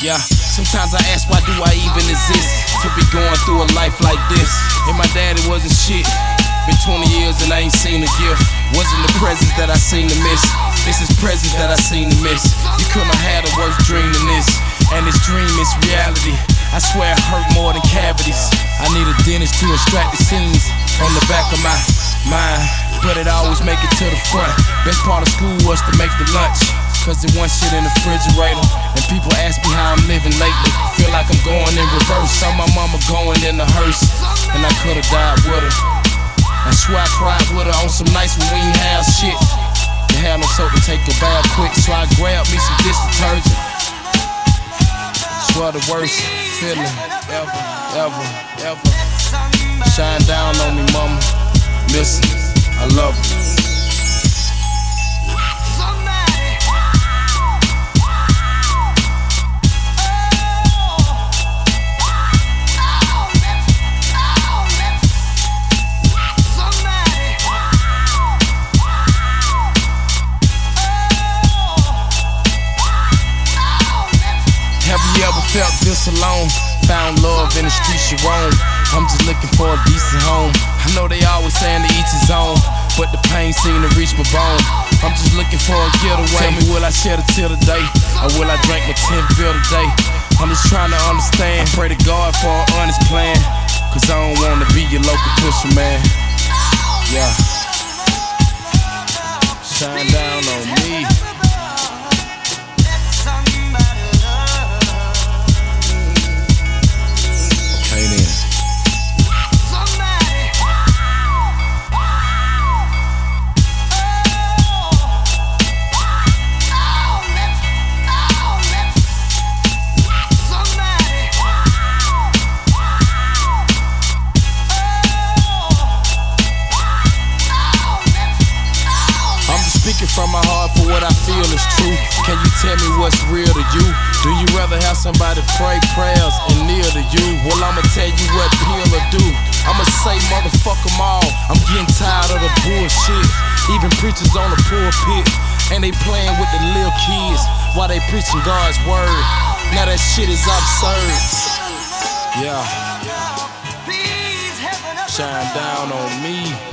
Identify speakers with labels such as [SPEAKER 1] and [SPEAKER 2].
[SPEAKER 1] Yeah, sometimes I ask why do I even exist to be going through a life like this. And my daddy wasn't shit. Been 20 years and I ain't seen a gift. Wasn't the presents that I seen to miss. This is presents that I seen to miss. You couldn't have had a worse dream than this. And this dream is reality. I swear it hurt more than cavities. I need a dentist to extract the seams from the back of my mind, but it always make it to the front. Best part of school was to make the lunch, cause it wasn't shit in the refrigerator. And people ask me how I'm living lately. Feel like I'm going in reverse. Saw my mama going in the hearse, and I could've died with her. I swear I cried with her on some nights when we ain't have shit. They had no soap to take a bath quick, so I grabbed me some dish detergent. Swear the worst feeling ever. Shine down on me, mama. Listen, I love you. Have you ever felt this alone? Found love in the streets you roam. I'm just looking for a decent home. I know they always saying to each his own, but the pain seem to reach my bone. I'm just looking for a getaway. Tell me, will I shed a tear today? Or will I drink my 10th beer today? I'm just trying to understand. I pray to God for an honest plan, cause I don't wanna be your local pusher, man. Yeah. Shine down on me. Speaking from my heart for what I feel is true. Can you tell me what's real to you? Do you rather have somebody pray prayers and kneel to you? Well, I'ma tell you what pill will do. I'ma say motherfuck them all. I'm getting tired of the bullshit. Even preachers on the pulpit, and they playing with the little kids while they preaching God's word. Now that shit is absurd. Yeah. Shine down on me.